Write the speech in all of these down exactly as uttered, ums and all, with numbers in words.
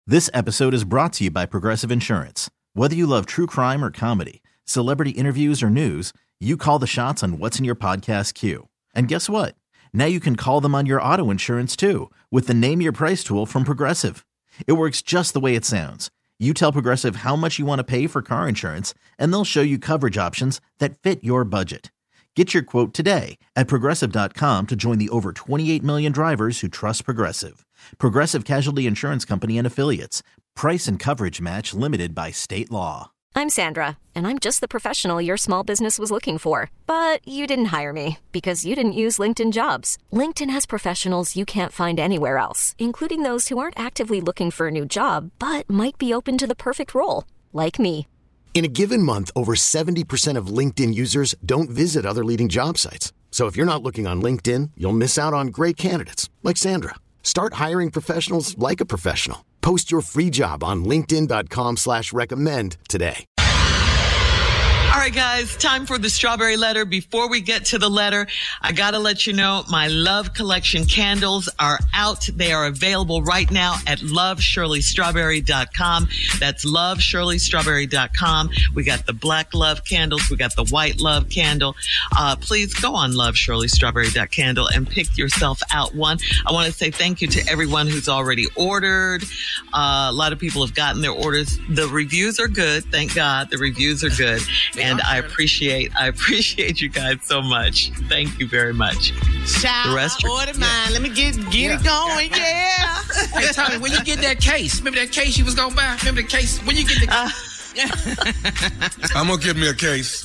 This episode is brought to you by Progressive Insurance. Whether you love true crime or comedy, celebrity interviews or news, you call the shots on what's in your podcast queue. And guess what? Now you can call them on your auto insurance too with the Name Your Price tool from Progressive. It works just the way it sounds. You tell Progressive how much you want to pay for car insurance, and they'll show you coverage options that fit your budget. Get your quote today at Progressive dot com to join the over twenty-eight million drivers who trust Progressive. Progressive Casualty Insurance Company and Affiliates. Price and coverage match limited by state law. I'm Sandra, and I'm just the professional your small business was looking for. But you didn't hire me because you didn't use LinkedIn Jobs. LinkedIn has professionals you can't find anywhere else, including those who aren't actively looking for a new job, but might be open to the perfect role, like me. In a given month, over seventy percent of LinkedIn users don't visit other leading job sites. So if you're not looking on LinkedIn, you'll miss out on great candidates like Sandra. Start hiring professionals like a professional. Post your free job on linkedin dot com slash recommend today. All right, guys, time for the strawberry letter. Before we get to the letter, I got to let you know my Love Collection candles are out. They are available right now at love shirley strawberry dot com. That's love shirley strawberry dot com. We got the black love candles. We got the white love candle. Uh, please go on love shirley strawberry dot com and pick yourself out one. I want to say thank you to everyone who's already ordered. Uh, a lot of people have gotten their orders. The reviews are good. Thank God. The reviews are good. And I appreciate, I appreciate you guys so much. Thank you very much. Child, the rest I are, ordered mine. Yeah. Let me get get yeah. it going. Yeah. Hey, Tommy, when you get that case, remember that case you was going to buy? Remember the case? When you get the uh, I'm going to give me a case.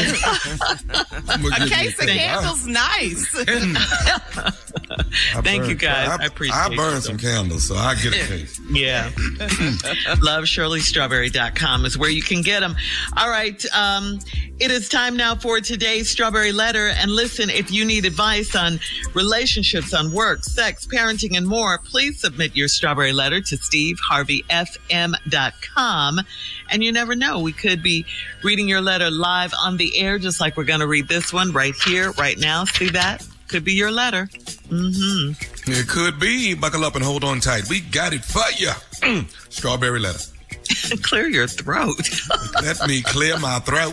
a case of candles, nice. Thank burn, you, guys. I, I appreciate it. I burn some candles, so I get a case. Yeah. love shirley strawberry dot com is where you can get them. All right. Um, it is time now for today's Strawberry Letter. And listen, if you need advice on relationships, on work, sex, parenting, and more, please submit your Strawberry Letter to steve harvey f m dot com. And you never know, we could be reading your letter live on the air, just like we're going to read this one right here, right now. See that? Could be your letter. Mm-hmm. It could be. Buckle up and hold on tight. We got it for you. Strawberry Letter. Clear your throat. Let me clear my throat.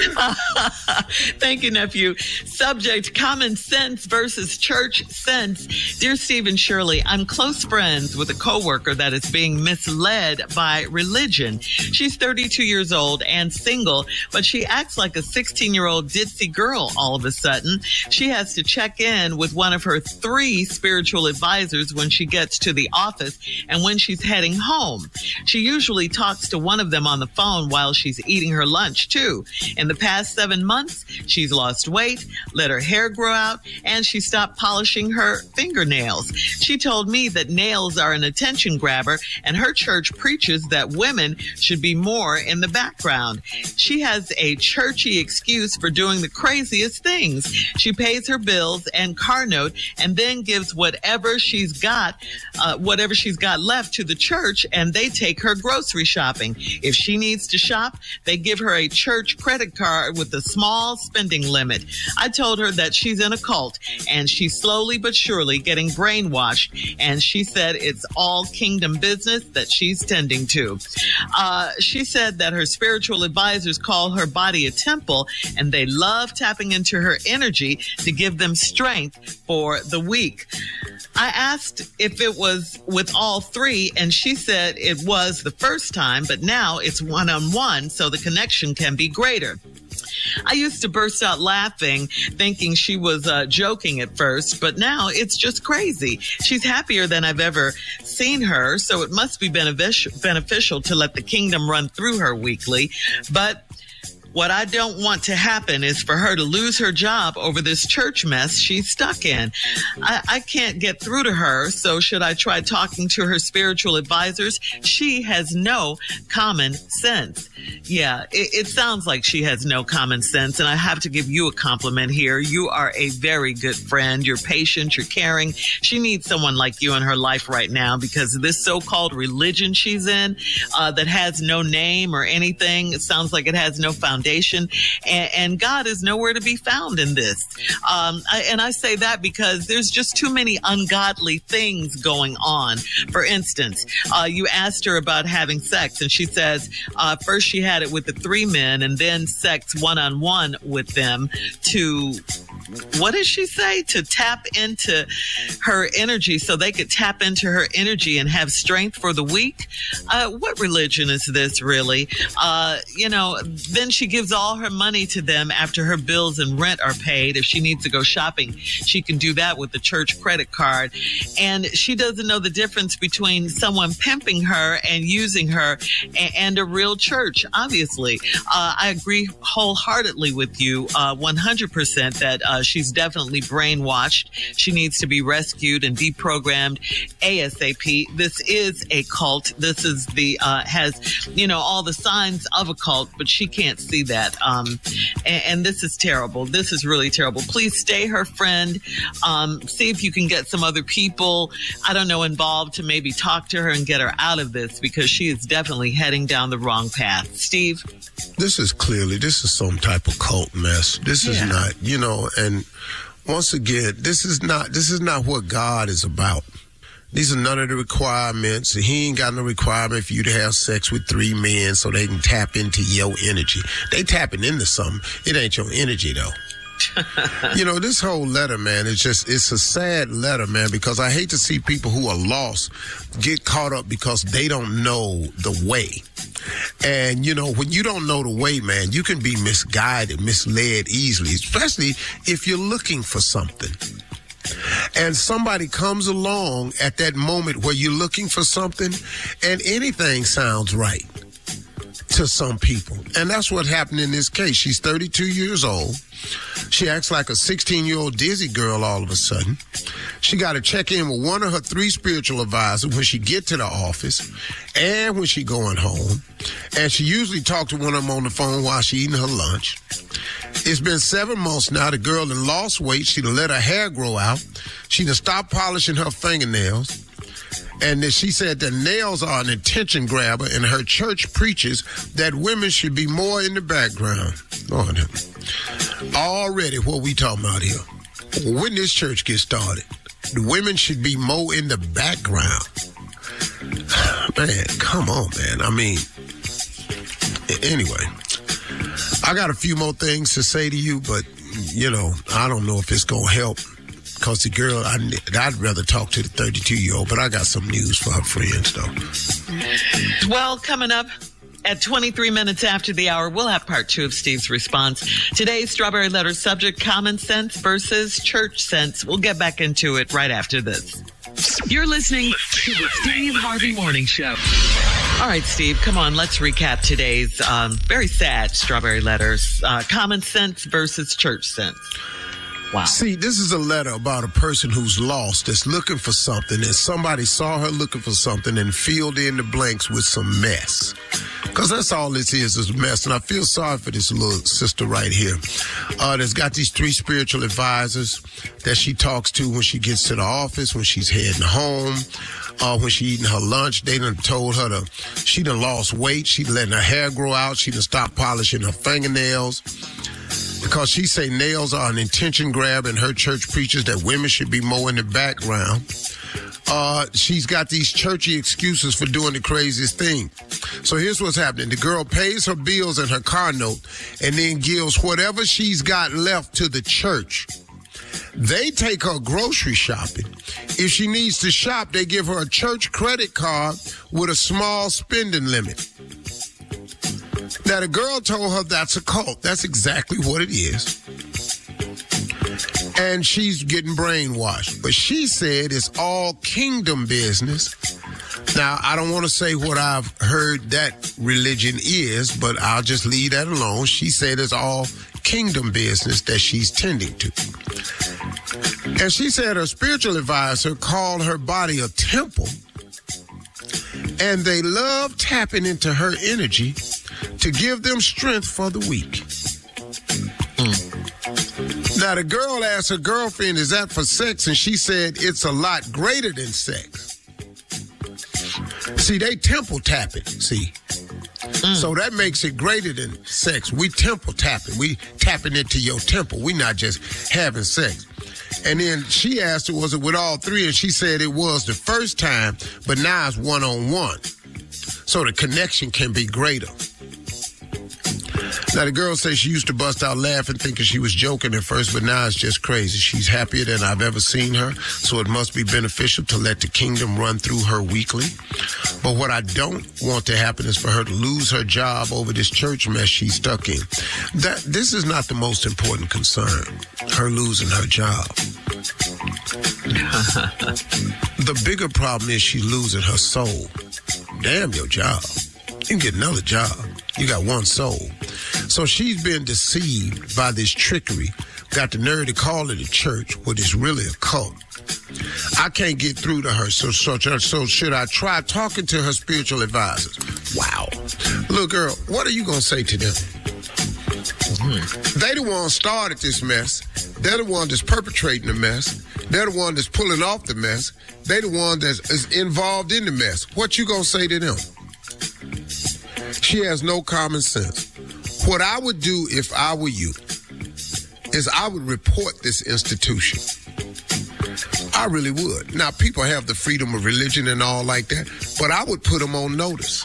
Thank you, nephew. Subject, common sense versus church sense. Dear Steve and Shirley, I'm close friends with a coworker that is being misled by religion. She's thirty-two years old and single, but she acts like a sixteen-year-old ditzy girl all of a sudden. She has to check in with one of her three spiritual advisors when she gets to the office and when she's heading home. She usually talks to one of them on the phone while she's eating her lunch, too. In the past seven months, she's lost weight, let her hair grow out, and she stopped polishing her fingernails. She told me that nails are an attention grabber, and her church preaches that women should be more in the background. She has a churchy excuse for doing the craziest things. She pays her bills and car note and then gives whatever she's got, uh, whatever she's got left to the church, and they take her grocery shopping. If she needs to shop, they give her a church credit card with a small spending limit. I told her that she's in a cult and she's slowly but surely getting brainwashed, and she said it's all kingdom business that she's tending to. Uh, she said that her spiritual advisors call her body a temple and they love tapping into her energy to give them strength for the week. I asked if it was with all three, and she said it was the first time, but now it's one-on-one, so the connection can be greater. I used to burst out laughing, thinking she was uh, joking at first, but now it's just crazy. She's happier than I've ever seen her, so it must be benefic- beneficial to let the kingdom run through her weekly. But what I don't want to happen is for her to lose her job over this church mess she's stuck in. I, I can't get through to her, so should I try talking to her spiritual advisors? She has no common sense. Yeah, it, it sounds like she has no common sense, and I have to give you a compliment here. You are a very good friend. You're patient. You're caring. She needs someone like you in her life right now, because this so-called religion she's in uh, that has no name or anything, it sounds like it has no foundation. foundation, and, and God is nowhere to be found in this. Um, I, and I say that because there's just too many ungodly things going on. For instance, uh, you asked her about having sex, and she says uh, first she had it with the three men, and then sex one-on-one with them to, what did she say? To tap into her energy so they could tap into her energy and have strength for the week. Uh, what religion is this, really? Uh, you know, then she gives all her money to them after her bills and rent are paid. If she needs to go shopping, she can do that with the church credit card. And she doesn't know the difference between someone pimping her and using her and, and a real church, obviously. Uh, I agree wholeheartedly with you, uh, one hundred percent, that uh, she's definitely brainwashed. She needs to be rescued and deprogrammed ASAP. This is a cult. This is the, uh, has, you know, all the signs of a cult, but she can't see that. Um, and, and this is terrible. This is really terrible. Please stay her friend. Um, see if you can get some other people, I don't know, involved to maybe talk to her and get her out of this, because she is definitely heading down the wrong path. Steve? This is clearly, this is some type of cult mess. This yeah. is not, you know, and once again, this is not, this is not what God is about. These are none of the requirements. He ain't got no requirement for you to have sex with three men so they can tap into your energy. They tapping into something. It ain't your energy, though. You know, this whole letter, man, it's just, it's a sad letter, man, because I hate to see people who are lost get caught up because they don't know the way. And, you know, when you don't know the way, man, you can be misguided, misled easily, especially if you're looking for something. And somebody comes along at that moment where you're looking for something and anything sounds right to some people. And that's what happened in this case. She's thirty-two years old. She acts like a sixteen-year-old dizzy girl all of a sudden. She got to check in with one of her three spiritual advisors when she get to the office and when she going home. And she usually talk to one of them on the phone while she eating her lunch. It's been seven months now. The girl done lost weight. She done let her hair grow out. She done stopped polishing her fingernails. And then she said that nails are an attention grabber, and her church preaches that women should be more in the background. Lord, already what we talking about here? When this church gets started, the women should be more in the background. Man, come on, man. I mean, anyway, I got a few more things to say to you, but, you know, I don't know if it's going to help. Because the girl, I, I'd rather talk to the thirty-two-year-old, but I got some news for her friends, though. Well, coming up at twenty-three minutes after the hour, we'll have part two of Steve's response. Today's Strawberry Letter subject, common sense versus church sense. We'll get back into it right after this. You're listening to the Steve Harvey Morning Show. All right, Steve, come on. Let's recap today's um, very sad Strawberry Letters. Uh, common sense versus church sense. Wow. See, this is a letter about a person who's lost, that's looking for something, and somebody saw her looking for something and filled in the blanks with some mess. Because that's all this is, is mess. And I feel sorry for this little sister right here. Uh, that's got these three spiritual advisors that she talks to when she gets to the office, when she's heading home, uh, when she eating her lunch. They done told her to, she done lost weight. She done letting her hair grow out. She done stopped polishing her fingernails. Because she say nails are an attention grab, and her church preaches that women should be more in the background. Uh, she's got these churchy excuses for doing the craziest thing. So here's what's happening. The girl pays her bills and her car note and then gives whatever she's got left to the church. They take her grocery shopping. If she needs to shop, they give her a church credit card with a small spending limit. Now, the girl told her that's a cult. That's exactly what it is. And she's getting brainwashed. But she said it's all kingdom business. Now, I don't want to say what I've heard that religion is, but I'll just leave that alone. She said it's all kingdom business that she's tending to. And she said her spiritual advisor called her body a temple. And they love tapping into her energy to give them strength for the week. Mm. Now, the girl asked her girlfriend, is that for sex? And she said, it's a lot greater than sex. See, they temple tapping, see. Mm. So that makes it greater than sex. We temple tapping. We tapping into your temple. We not just having sex. And then she asked her, was it with all three? And she said it was the first time, but now it's one-on-one. So the connection can be greater. Now, the girl says she used to bust out laughing, thinking she was joking at first, but now it's just crazy. She's happier than I've ever seen her, so it must be beneficial to let the kingdom run through her weekly. But what I don't want to happen is for her to lose her job over this church mess she's stuck in. That This is not the most important concern, her losing her job. The bigger problem is she's losing her soul. Damn your job. You can get another job. You got one soul. So she's been deceived by this trickery. Got the nerve to call it a church, but it's really a cult. I can't get through to her, so, so, so should I try talking to her spiritual advisors? Wow. Look, girl, what are you going to say to them? Mm-hmm. They the one started this mess. They're the one that's perpetrating the mess. They're the one that's pulling off the mess. They the one that is involved in the mess. What you going to say to them? She has no common sense. What I would do if I were you is I would report this institution. I really would. Now, people have the freedom of religion and all like that, but I would put them on notice.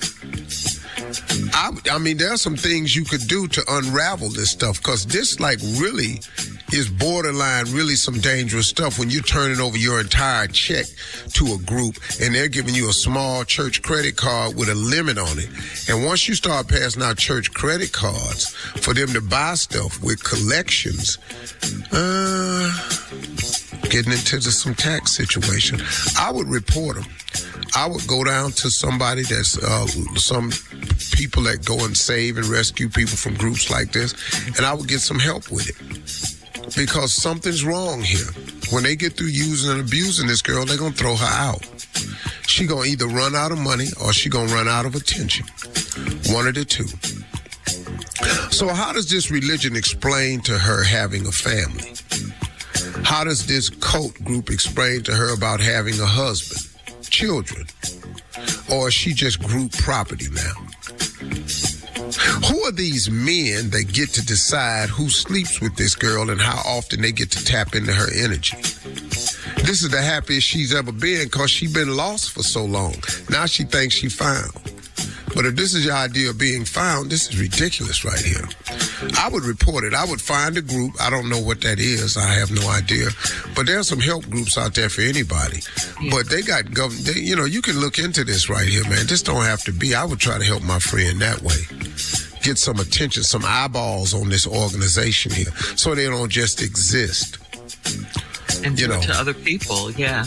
I, I mean, there are some things you could do to unravel this stuff, because this, like, really is borderline really some dangerous stuff when you're turning over your entire check to a group and they're giving you a small church credit card with a limit on it. And once you start passing out church credit cards for them to buy stuff with collections, uh, getting into the, some tax situation, I would report them. I would go down to somebody that's uh, some people that go and save and rescue people from groups like this, and I would get some help with it. Because something's wrong here. When they get through using and abusing this girl, they're going to throw her out. She going to either run out of money or she going to run out of attention. One of the two. So how does this religion explain to her having a family? How does this cult group explain to her about having a husband, children? Or is she just group property now? Who are these men that get to decide who sleeps with this girl and how often they get to tap into her energy? This is the happiest she's ever been because she's been lost for so long. Now she thinks she found. But if this is your idea of being found, this is ridiculous right here. I would report it. I would find a group. I don't know what that is. I have no idea. But there are some help groups out there for anybody. Yeah. But they got government. You know, you can look into this right here, man. This don't have to be. I would try to help my friend that way. Get some attention, some eyeballs on this organization here, so they don't just exist. And you know, to other people, yeah.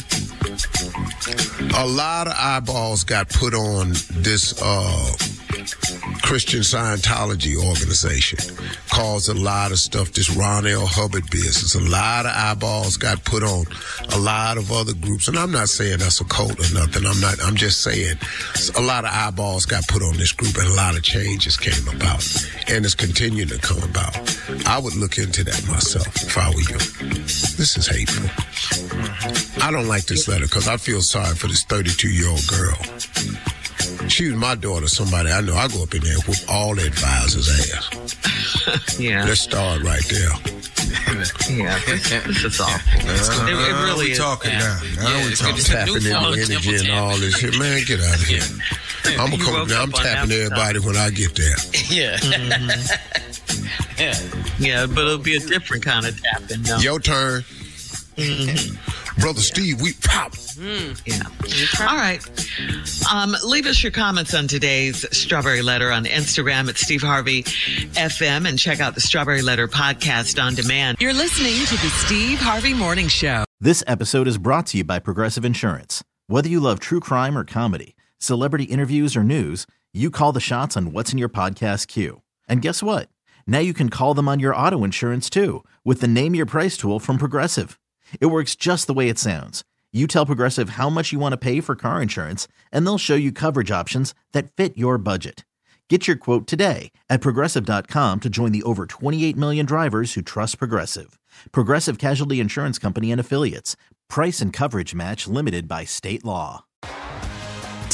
A lot of eyeballs got put on this uh, Christian Scientology organization. Caused a lot of stuff, this Ron L. Hubbard business. A lot of eyeballs got put on a lot of other groups. And I'm not saying that's a cult or nothing. I'm not, I'm just saying a lot of eyeballs got put on this group and a lot of changes came about. And it's continuing to come about. I would look into that myself if I were you. This is hateful. Mm-hmm. I don't like this letter because I feel sorry for this thirty-two-year-old girl. She was my daughter, somebody I know. I go up in there and whoop all the advisors' ass. Yeah. Let's start right there. Yeah, this, this is awful. Uh, it, it really we is. talking yeah. now. Now Yeah, we it's talking. good. Tapping in the energy and all this shit. Man, get out of here. Yeah. I'm, You come, woke I'm up on tapping that everybody when I get there. Yeah. Mm-hmm. Yeah. Yeah, but it'll be a different kind of tapping. No? Your turn. Mm-hmm. Brother Steve, we pop. Mm, yeah. All right. Um, leave us your comments on today's Strawberry Letter on Instagram at Steve Harvey F M and check out the Strawberry Letter podcast on demand. You're listening to the Steve Harvey Morning Show. This episode is brought to you by Progressive Insurance. Whether you love true crime or comedy, celebrity interviews or news, you call the shots on what's in your podcast queue. And guess what? Now you can call them on your auto insurance too with the Name Your Price tool from Progressive. It works just the way it sounds. You tell Progressive how much you want to pay for car insurance, and they'll show you coverage options that fit your budget. Get your quote today at Progressive dot com to join the over twenty-eight million drivers who trust Progressive. Progressive Casualty Insurance Company and Affiliates. Price and coverage match limited by state law.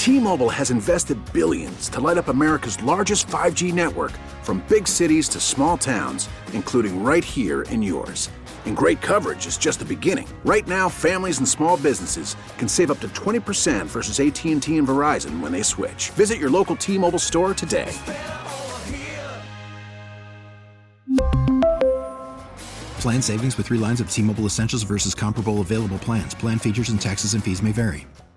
T-Mobile has invested billions to light up America's largest five G network, from big cities to small towns, including right here in yours. And great coverage is just the beginning. Right now, families and small businesses can save up to twenty percent versus A T and T and Verizon when they switch. Visit your local T-Mobile store today. Plan savings with three lines of T-Mobile Essentials versus comparable available plans. Plan features and taxes and fees may vary.